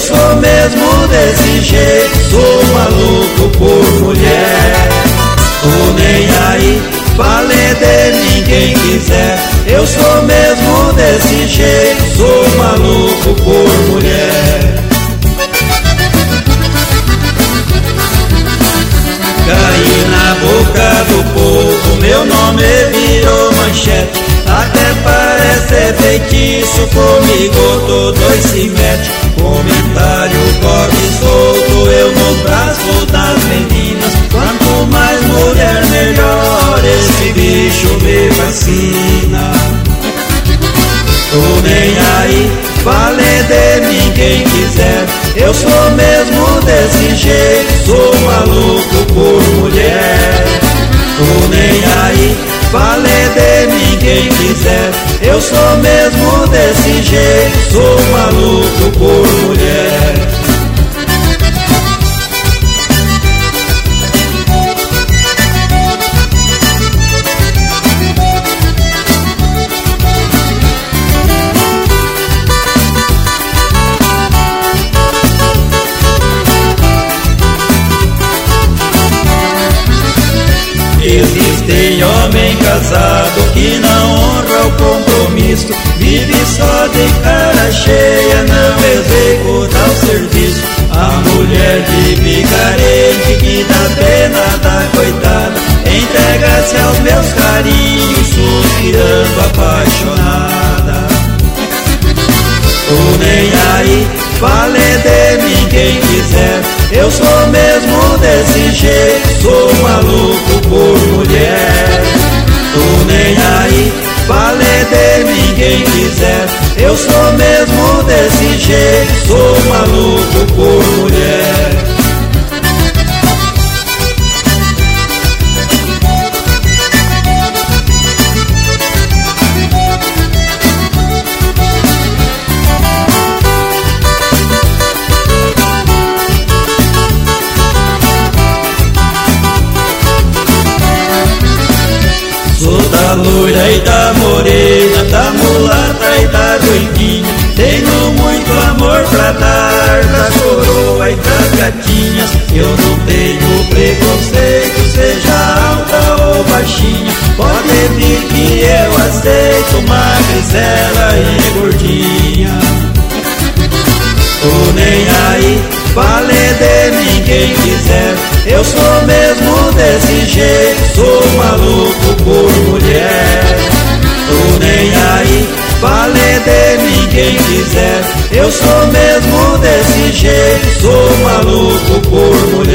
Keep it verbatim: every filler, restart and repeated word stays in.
sou mesmo desse jeito, sou maluco por mulher. Tô nem aí, falei de mim quem quiser. Eu sou mesmo desse jeito, sou maluco por mulher. Caí na boca do povo, meu nome virou manchete. Até parece feitiço, comigo todos se mete. Comentário corre solto, eu no braço das meninas. Quanto mais mulher melhor, esse bicho me fascina. Tô nem aí, falei de mim quem quiser. Eu sou mesmo desse jeito, sou maluco por mulher. Tô nem aí, falei de mim quem quiser. Eu sou mesmo desse jeito, sou maluco por mulher. Existe homem casado que não honra o compromisso, vive só de cara cheia, não executa o serviço. A mulher vive carente que dá pena da coitada, entrega-se aos meus carinhos, suspirando apaixonada. Tô nem aí, falei de mim quem quiser. Eu sou mesmo desse jeito, sou maluco por mulher. Tô nem aí, falei de mim quem quiser. Eu sou mesmo desse jeito, sou maluco por mulher. Da loira e da morena, da mulata e da doidinha, tenho muito amor pra dar, da coroa e das gatinhas. Eu não tenho preconceito, seja alta ou baixinha, pode vir que eu aceito magricela e gordinha. Tô nem aí, falei de mim quem quiser. Eu sou mesmo desse jeito, sou maluco por mulher. Tô nem aí, falei de mim quem quiser. Eu sou mesmo desse jeito, sou maluco por mulher.